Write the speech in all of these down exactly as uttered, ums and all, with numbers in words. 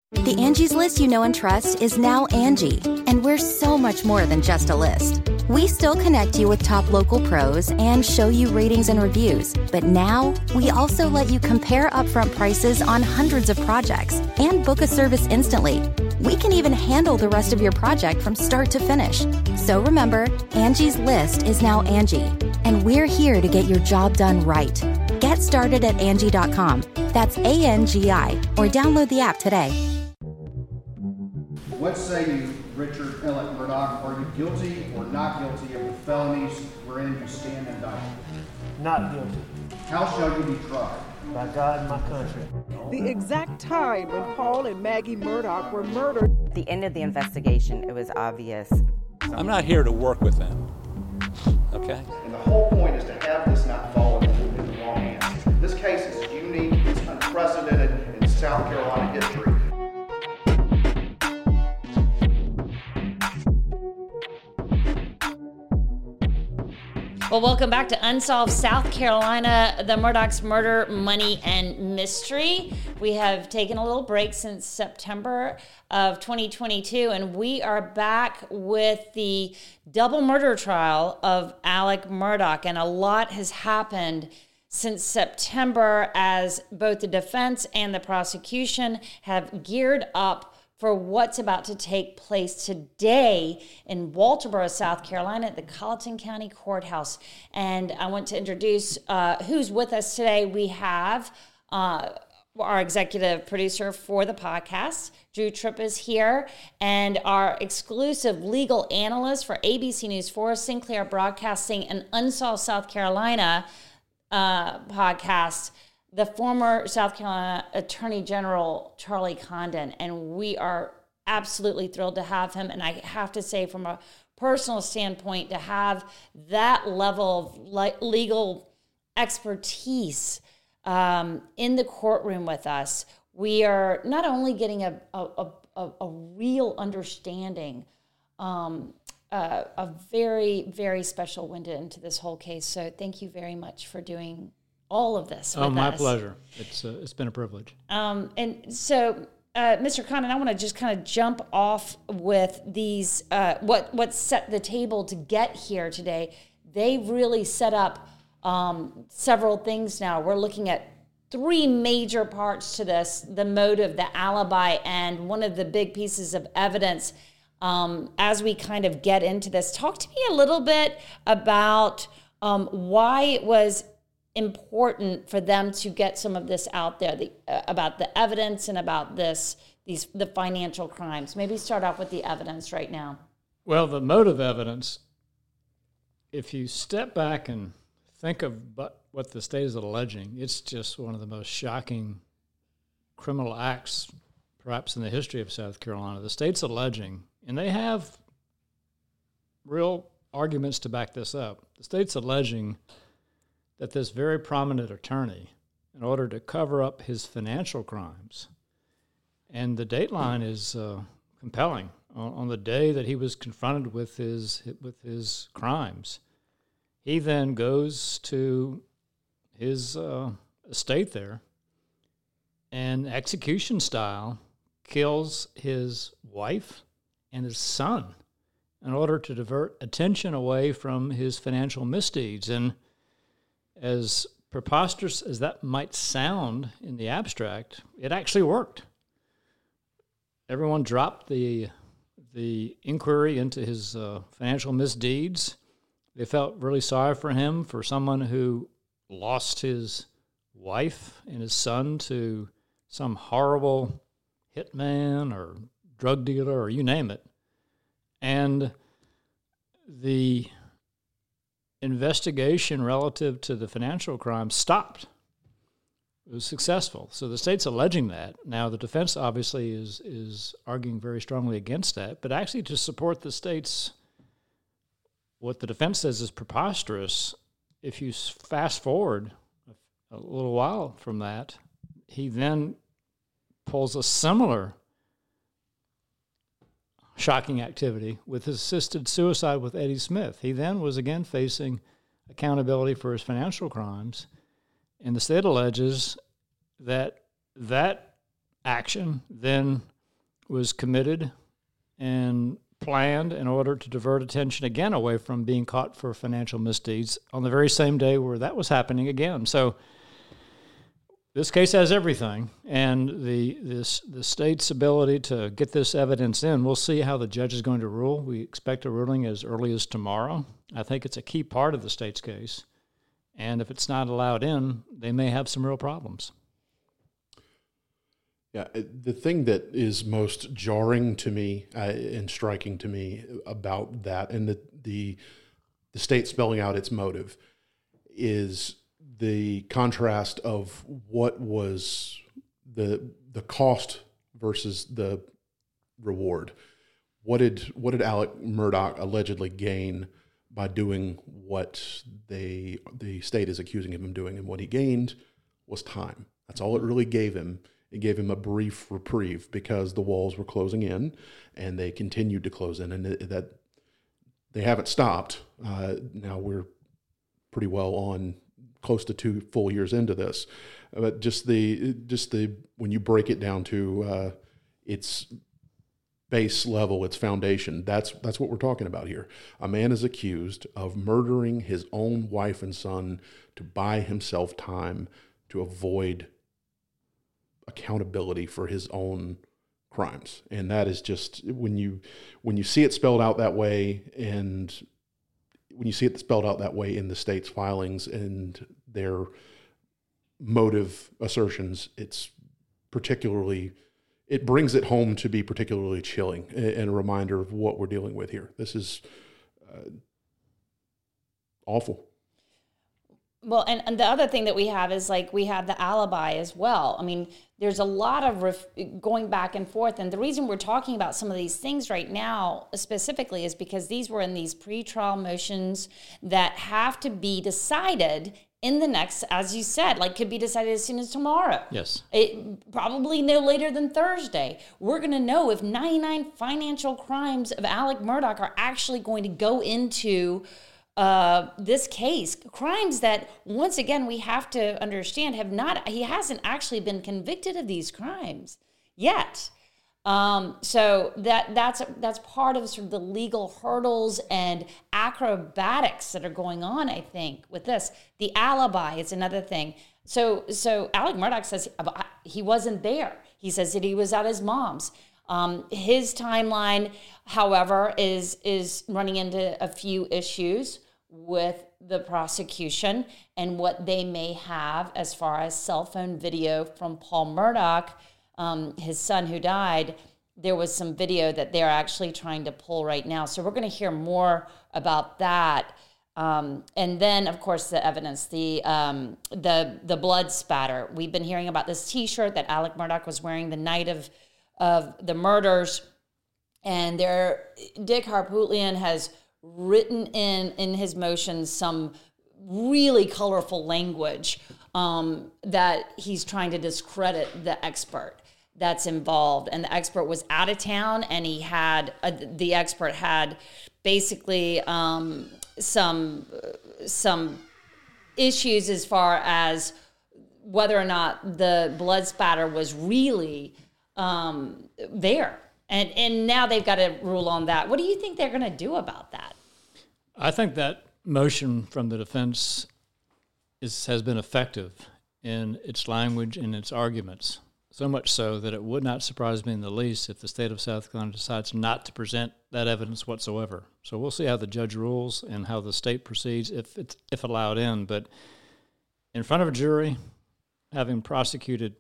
The Angie's List you know and trust is now Angie, and we're so much more than just a list. We still connect you with top local pros and show you ratings and reviews, but now we also let you compare upfront prices on hundreds of projects and book a service instantly. We can even handle the rest of your project from start to finish. So remember, Angie's List is now Angie, and we're here to get your job done right. Get started at Angie dot com. That's A N G I, or download the app today. What say you, Richard Alec Murdaugh? Are you guilty or not guilty of the felonies wherein you stand indicted? Not guilty. How shall you be tried? By God and my country. The exact time when Paul and Maggie Murdaugh were murdered. At the end of the investigation, it was obvious. I'm not here to work with them, okay? And the whole point is to have this not fall into the wrong hands. This case is unique, it's unprecedented in South Carolina history. Well, welcome back to Unsolved South Carolina, the Murdaugh's Murder, Money, and Mystery. We have taken a little break since September of twenty twenty-two, and we are back with the double murder trial of Alec Murdaugh, and a lot has happened since September as both the defense and the prosecution have geared up for what's about to take place today in Walterboro, South Carolina, at the Colleton County Courthouse. And I want to introduce uh, who's with us today. We have uh, our executive producer for the podcast, Drew Tripp, is here, and our exclusive legal analyst for A B C News four, Sinclair Broadcasting, and Unsolved South Carolina uh, podcast, the former South Carolina Attorney General, Charlie Condon, and we are absolutely thrilled to have him. And I have to say, from a personal standpoint, to have that level of le- legal expertise um, in the courtroom with us, we are not only getting a, a, a, a real understanding, um, uh, a very, very special window into this whole case. So thank you very much for doing all of this with Oh, my us. pleasure. It's uh, it's been a privilege. Um, and so, uh, Mister Condon, I want to just kind of jump off with these, uh, what, what set the table to get here today. They really set up um, several things now. We're looking at three major parts to this: the motive, the alibi, and one of the big pieces of evidence. Um, as we kind of get into this, talk to me a little bit about um, why it was important for them to get some of this out there, the, uh, about the evidence and about this, these the financial crimes. Maybe start off with the evidence right now. Well, the motive evidence, if you step back and think of but what the state is alleging, it's just one of the most shocking criminal acts perhaps in the history of South Carolina. The state's alleging, and they have real arguments to back this up, the state's alleging that this very prominent attorney, in order to cover up his financial crimes, and the dateline is uh, compelling, on, on the day that he was confronted with his with his crimes, he then goes to his uh, estate there and execution style kills his wife and his son in order to divert attention away from his financial misdeeds. And as preposterous as that might sound in the abstract, it actually worked. Everyone dropped the the inquiry into his uh, financial misdeeds. They felt really sorry for him, for someone who lost his wife and his son to some horrible hitman or drug dealer or you name it. And the investigation relative to the financial crime stopped. It was successful. So the state's alleging that. Now, the defense obviously is is arguing very strongly against that, but actually to support the state's, what the defense says is preposterous, if you fast forward a little while from that, he then pulls a similar shocking activity with his assisted suicide with Eddie Smith. He then was again facing accountability for his financial crimes, and the state alleges that that action then was committed and planned in order to divert attention again away from being caught for financial misdeeds on the very same day where that was happening again. So this case has everything, and the this the state's ability to get this evidence in, we'll see how the judge is going to rule. We expect a ruling as early as tomorrow. I think it's a key part of the state's case, and if it's not allowed in, they may have some real problems. Yeah, the thing that is most jarring to me uh, and striking to me about that, and the, the the state spelling out its motive, is the contrast of what was the the cost versus the reward. What did what did Alec Murdaugh allegedly gain by doing what they the state is accusing him of doing? And what he gained was time. That's all it really gave him. It gave him a brief reprieve because the walls were closing in, and they continued to close in, and that they haven't stopped. Uh, now we're pretty well on close to two full years into this, but just the just the when you break it down to uh, its base level, its foundation, that's that's what we're talking about here. A man is accused of murdering his own wife and son to buy himself time to avoid accountability for his own crimes. And that is just, when you when you see it spelled out that way, and when you see it spelled out that way in the state's filings and their motive assertions, it's particularly, it brings it home to be particularly chilling and a reminder of what we're dealing with here. This is uh, awful. Well, and, and the other thing that we have is, like, we have the alibi as well. I mean, there's a lot of ref- going back and forth. And the reason we're talking about some of these things right now specifically is because these were in these pretrial motions that have to be decided in the next, as you said, like, could be decided as soon as tomorrow. Yes. It, probably no later than Thursday. We're going to know if ninety-nine financial crimes of Alec Murdaugh are actually going to go into Uh, this case, crimes that, once again, we have to understand have not, he hasn't actually been convicted of these crimes yet. Um, so that that's that's part of sort of the legal hurdles and acrobatics that are going on, I think, with this. The alibi is another thing. So so Alec Murdaugh says he wasn't there. He says that he was at his mom's. Um, his timeline, however, is is running into a few issues with the prosecution and what they may have as far as cell phone video from Paul Murdaugh, um, his son who died. There was some video that they're actually trying to pull right now. So we're going to hear more about that. Um, and then, of course, the evidence, the um, the the blood spatter. We've been hearing about this T-shirt that Alec Murdaugh was wearing the night of of the murders, and there, Dick Harpootlian has written in in his motions some really colorful language um, that he's trying to discredit the expert that's involved. And the expert was out of town, and he had uh, the expert had basically um, some some issues as far as whether or not the blood spatter was really um, there. And and now they've got to rule on that. What do you think they're going to do about that? I think that motion from the defense is, has been effective in its language and its arguments, so much so that it would not surprise me in the least if the state of South Carolina decides not to present that evidence whatsoever. So we'll see how the judge rules and how the state proceeds if it's if allowed in. But in front of a jury, having prosecuted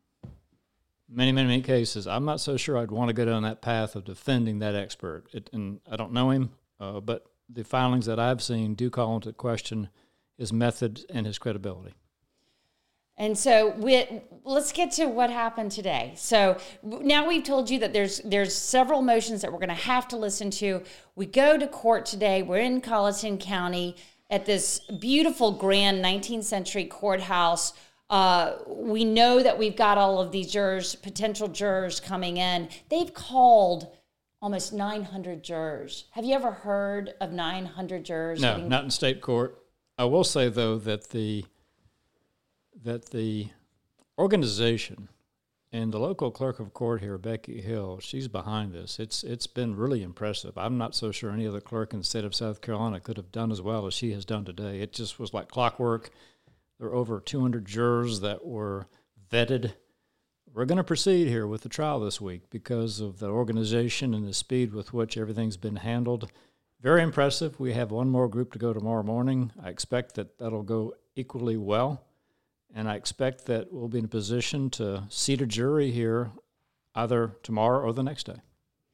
many, many, many cases, I'm not so sure I'd want to go down that path of defending that expert. It, and I don't know him, uh, but the filings that I've seen do call into question his method and his credibility. And so we, let's get to what happened today. So now we've told you that there's there's several motions that we're going to have to listen to. We go to court today. We're in Colleton County at this beautiful, grand nineteenth century courthouse. Uh, we know that we've got all of these jurors, potential jurors coming in. They've called almost nine hundred jurors. Have you ever heard of nine hundred jurors? No, getting... not in state court. I will say, though, that the that the organization And the local clerk of court here, Becky Hill, she's behind this. It's It's been really impressive. I'm not so sure any other clerk in the state of South Carolina could have done as well as she has done today. It just was like clockwork. There were over two hundred jurors that were vetted. We're going to proceed here with the trial this week because of the organization and the speed with which everything's been handled. Very impressive. We have one more group to go tomorrow morning. I expect that that'll go equally well. And I expect that we'll be in a position to seat a jury here either tomorrow or the next day.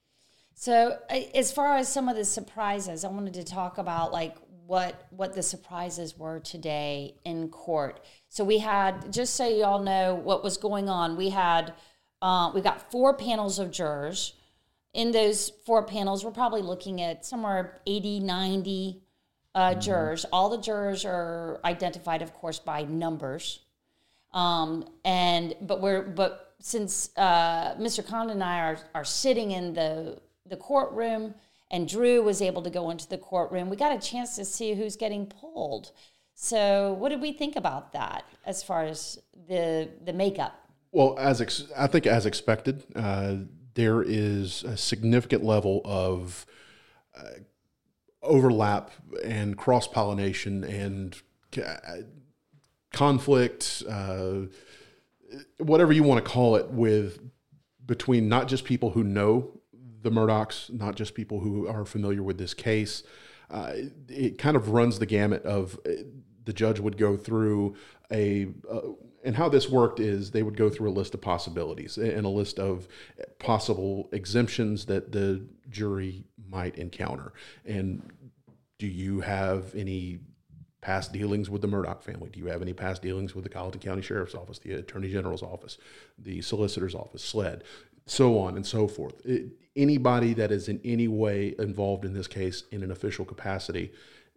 So as far as some of the surprises, I wanted to talk about like what what the surprises were today in court. So we had, just so you all know what was going on, we had, uh, we got four panels of jurors. In those four panels, we're probably looking at somewhere eighty, ninety uh, mm-hmm. jurors. All the jurors are identified, of course, by numbers. Um, and but we're but since uh, Mister Condon and I are are sitting in the the courtroom, and Drew was able to go into the courtroom, we got a chance to see who's getting pulled. So, what did we think about that as far as the the makeup? Well, as ex- I think as expected, uh, there is a significant level of uh, overlap and cross pollination and Uh, conflict, uh, whatever you want to call it, with between not just people who know the Murdaughs, not just people who are familiar with this case. Uh, it, it kind of runs the gamut of uh, the judge would go through a, uh, and how this worked is they would go through a list of possibilities and a list of possible exemptions that the jury might encounter. And do you have any past dealings with the Murdaugh family? Do you have any past dealings with the Colleton County Sheriff's Office, the Attorney General's Office, the Solicitor's Office, SLED, so on and so forth? It, anybody that is in any way involved in this case in an official capacity,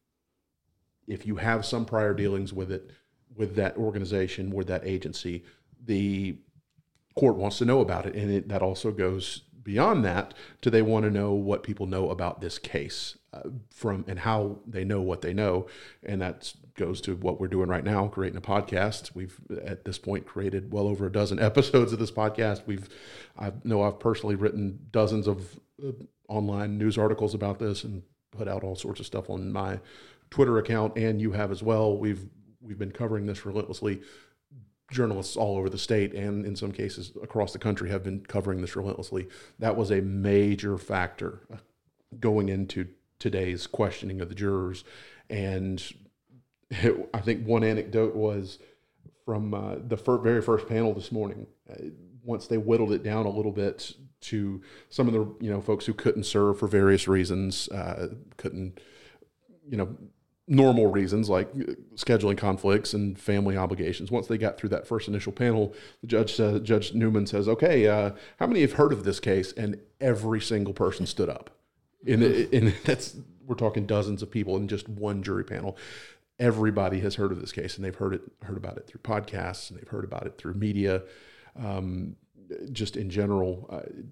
if you have some prior dealings with it, with that organization, with that agency, the court wants to know about it. And it, that also goes beyond that to they want to know what people know about this case uh, from and how they know what they know. And that goes to what we're doing right now, creating a podcast. We've at this point created well over a dozen episodes of this podcast. We've, I know I've personally written dozens of uh, online news articles about this and put out all sorts of stuff on my Twitter account, and you have as well. We've we've been covering this relentlessly. Journalists all over the state and in some cases across the country have been covering this relentlessly. That was a major factor going into today's questioning of the jurors. And it, I think one anecdote was from uh, the fir- very first panel this morning. Uh, once they whittled it down a little bit to some of the you know folks who couldn't serve for various reasons, uh, couldn't, you know, normal reasons like scheduling conflicts and family obligations. Once they got through that first initial panel, the judge said, Judge Newman says, "Okay, uh, how many have heard of this case?" And every single person stood up. And, and that's we're talking dozens of people in just one jury panel. Everybody has heard of this case, and they've heard it heard about it through podcasts, and they've heard about it through media, um, just in general. Uh,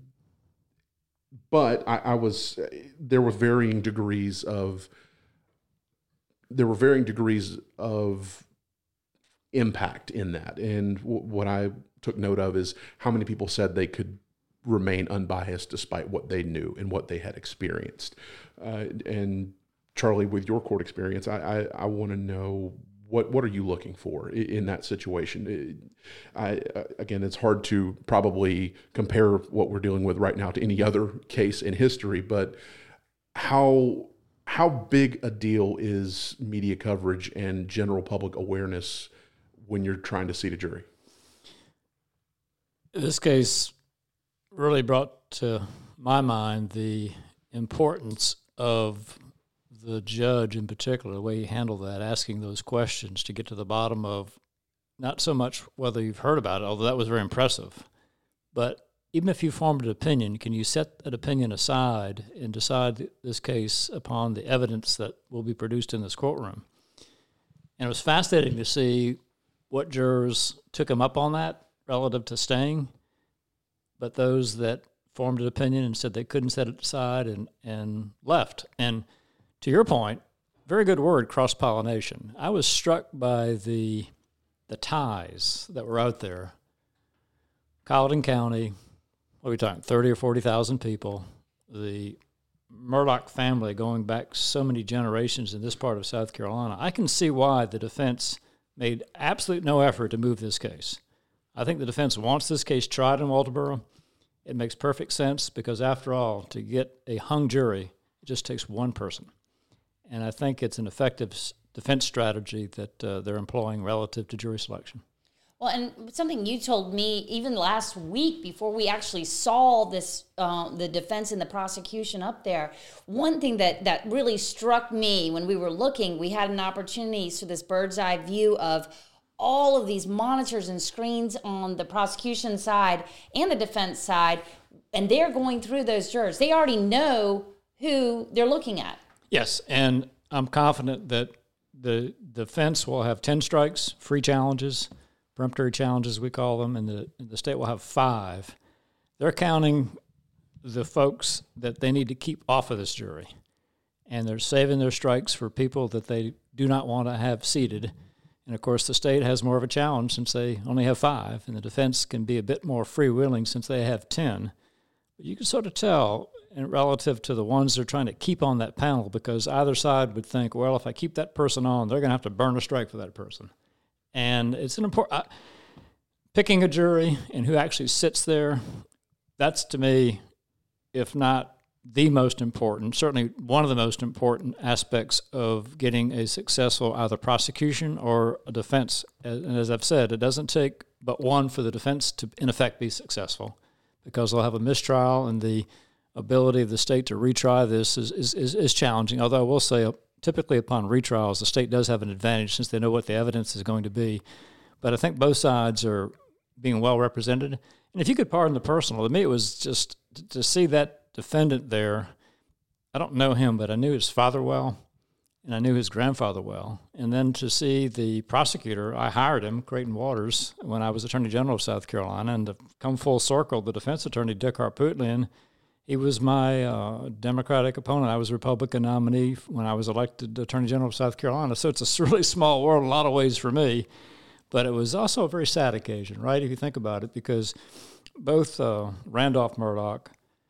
but I, I was there were varying degrees of. There were varying degrees of impact in that. And w- what I took note of is how many people said they could remain unbiased despite what they knew and what they had experienced. Uh, and Charlie, with your court experience, I, I, I want to know what, what are you looking for in, in that situation? I, again, it's hard to probably compare what we're dealing with right now to any other case in history, but how How big a deal is media coverage and general public awareness when you're trying to seat a jury? This case really brought to my mind the importance of the judge in particular, the way he handled that, asking those questions to get to the bottom of not so much whether you've heard about it, although that was very impressive, but even if you formed an opinion, can you set that opinion aside and decide this case upon the evidence that will be produced in this courtroom? And it was fascinating to see what jurors took him up on that relative to staying, but those that formed an opinion and said they couldn't set it aside and, and left. And to your point, very good word, cross-pollination. I was struck by the the ties that were out there. Colleton County, what are we talking, thirty or forty thousand people, the Murdaugh family going back so many generations in this part of South Carolina, I can see why the defense made absolute no effort to move this case. I think the defense wants this case tried in Walterboro. It makes perfect sense because, after all, to get a hung jury, it just takes one person. And I think it's an effective defense strategy that uh, they're employing relative to jury selection. Well, and something you told me even last week before we actually saw this, uh, the defense and the prosecution up there, one thing that, that really struck me when we were looking, we had an opportunity for this bird's eye view of all of these monitors and screens on the prosecution side and the defense side, and they're going through those jurors. They already know who they're looking at. Yes, and I'm confident that the defense will have ten strikes, free challenges, peremptory challenges we call them, and the, the state will have five. They're counting the folks that they need to keep off of this jury, and they're saving their strikes for people that they do not want to have seated. And, of course, the state has more of a challenge since they only have five, and the defense can be a bit more freewheeling since they have ten. But you can sort of tell in relative to the ones they're trying to keep on that panel, because either side would think, well, if I keep that person on, they're going to have to burn a strike for that person. And it's an important, uh, picking a jury and who actually sits there, that's to me, if not the most important, certainly one of the most important aspects of getting a successful either prosecution or a defense. And as I've said, it doesn't take but one for the defense to, in effect, be successful, because they'll have a mistrial, and the ability of the state to retry this is, is, is, is challenging. Although I will say, typically upon retrials, the state does have an advantage since they know what the evidence is going to be. But I think both sides are being well represented. And if you could pardon the personal, to me it was just to, to see that defendant there. I don't know him, but I knew his father well, and I knew his grandfather well. And then to see the prosecutor, I hired him, Creighton Waters, when I was Attorney General of South Carolina, and to come full circle, the defense attorney, Dick Harpootlian, he was my uh, Democratic opponent. I was a Republican nominee when I was elected Attorney General of South Carolina. So it's a really small world in a lot of ways for me. But it was also a very sad occasion, right, if you think about it, because both uh, Randolph Murdaugh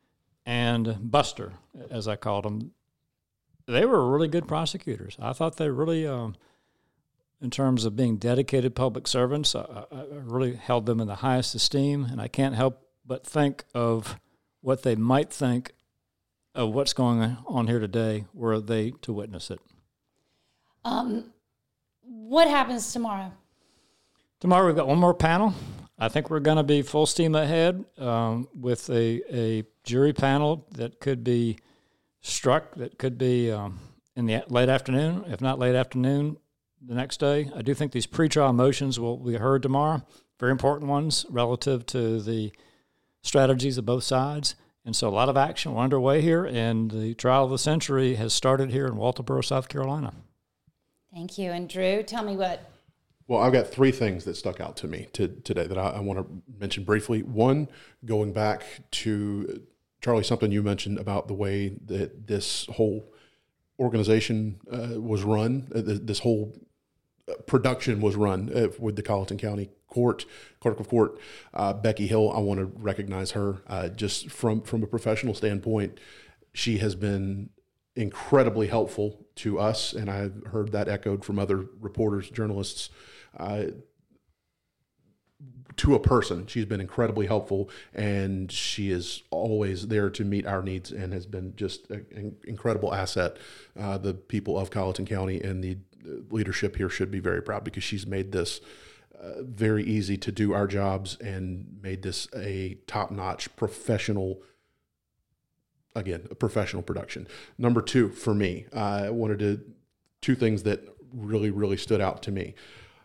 and Buster, as I called them, they were really good prosecutors. I thought they really, um, in terms of being dedicated public servants, I, I really held them in the highest esteem. And I can't help but think of what they might think of what's going on here today were they to witness it. Um, what happens tomorrow? Tomorrow we've got one more panel. I think we're going to be full steam ahead um, with a, a jury panel that could be struck, that could be um, in the late afternoon, if not late afternoon the next day. I do think these pretrial motions will be heard tomorrow, very important ones relative to the strategies of both sides. And so a lot of action. We're underway here, and the trial of the century has started here in Walterboro, South Carolina. Thank you. And Drew, tell me what. Well, I've got three things that stuck out to me to, today that I, I want to mention briefly. One, going back to, Charlie, something you mentioned about the way that this whole organization uh, was run, uh, this whole production was run uh, with the Colleton County Court, Clerk of Court, uh, Becky Hill. I want to recognize her uh, just from, from a professional standpoint. She has been incredibly helpful to us, and I've heard that echoed from other reporters, journalists, uh, to a person. She's been incredibly helpful, and she is always there to meet our needs and has been just an incredible asset. Uh, the people of Colleton County and the leadership here should be very proud, because she's made this uh, very easy to do our jobs and made this a top-notch professional, again, a professional production. Number two, for me, uh, I wanted to, two things that really, really stood out to me.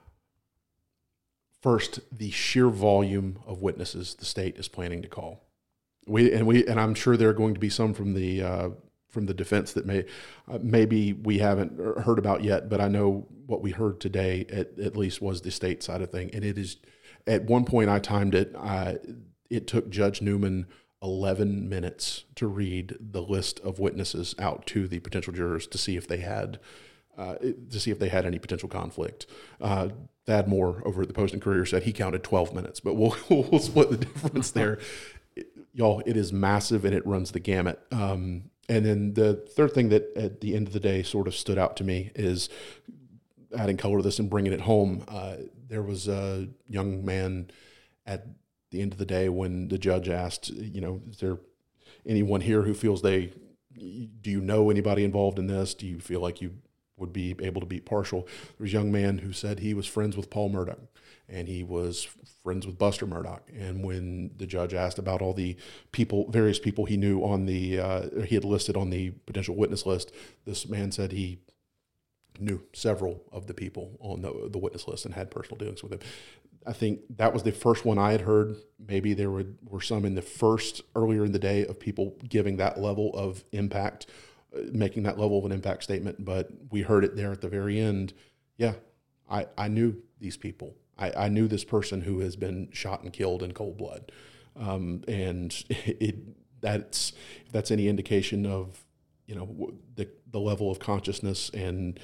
First, the sheer volume of witnesses the state is planning to call. We and we and I'm sure there are going to be some from the uh, from the defense that may uh, maybe we haven't heard about yet, but I know what we heard today at, at least was the state side of thing. And it is, at one point I timed it. Uh, it took Judge Newman eleven minutes to read the list of witnesses out to the potential jurors to see if they had uh, to see if they had any potential conflict. Uh, Thad Moore over at the Post and Courier said he counted twelve minutes, but we'll, we'll split the difference there. It, y'all, it is massive and it runs the gamut. Um, and then the third thing that at the end of the day sort of stood out to me is adding color to this and bringing it home. Uh, there was a young man at the end of the day when the judge asked, you know, is there anyone here who feels they, do you know anybody involved in this? Do you feel like you would be able to be partial? There was a young man who said he was friends with Paul Murdaugh and he was friends with Buster Murdaugh. And when the judge asked about all the people, various people he knew on the, uh, he had listed on the potential witness list, this man said he knew several of the people on the, the witness list and had personal dealings with him. I think that was the first one I had heard. Maybe there were, were some in the first, earlier in the day, of people giving that level of impact, uh, making that level of an impact statement, but we heard it there at the very end. Yeah, I, I knew these people. I, I knew this person who has been shot and killed in cold blood. Um, and it, it that's, if that's any indication of, you know, the, the level of consciousness and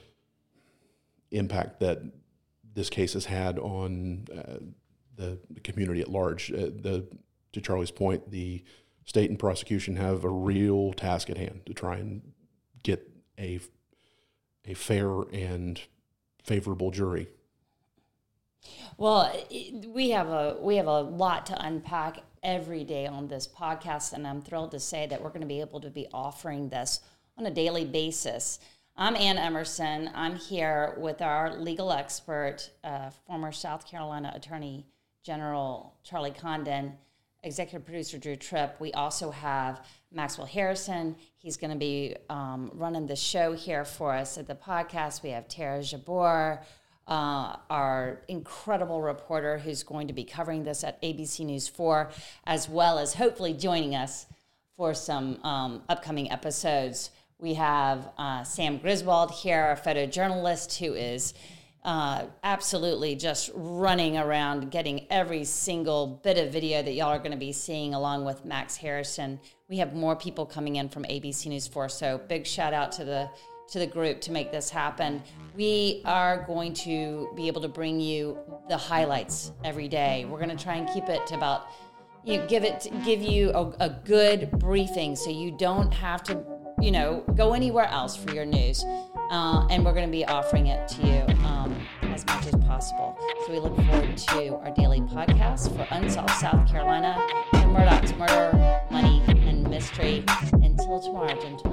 impact that this case has had on uh, the, the community at large. Uh, the, to Charlie's point, the state and prosecution have a real task at hand to try and get a, a fair and favorable jury. Well, we have a we have a lot to unpack every day on this podcast, and I'm thrilled to say that we're going to be able to be offering this on a daily basis. I'm Ann Emerson. I'm here with our legal expert, uh, former South Carolina Attorney General Charlie Condon, executive producer Drew Tripp. We also have Maxwell Harrison. He's going to be um, running the show here for us at the podcast. We have Tara Jabor, uh, our incredible reporter who's going to be covering this at A B C News four, as well as hopefully joining us for some um, upcoming episodes. We have uh, Sam Griswold here, a photojournalist who is uh, absolutely just running around getting every single bit of video that y'all are going to be seeing, along with Max Harrison. We have more people coming in from A B C News four, so big shout out to the to the group to make this happen. We are going to be able to bring you the highlights every day. We're going to try and keep it to about, you know, give it give you a, a good briefing so you don't have to, you know, go anywhere else for your news. Uh, and we're going to be offering it to you um, as much as possible. So we look forward to our daily podcast for Unsolved South Carolina, the Murdaugh's Murder, Money, and Mystery. Until tomorrow, gentlemen.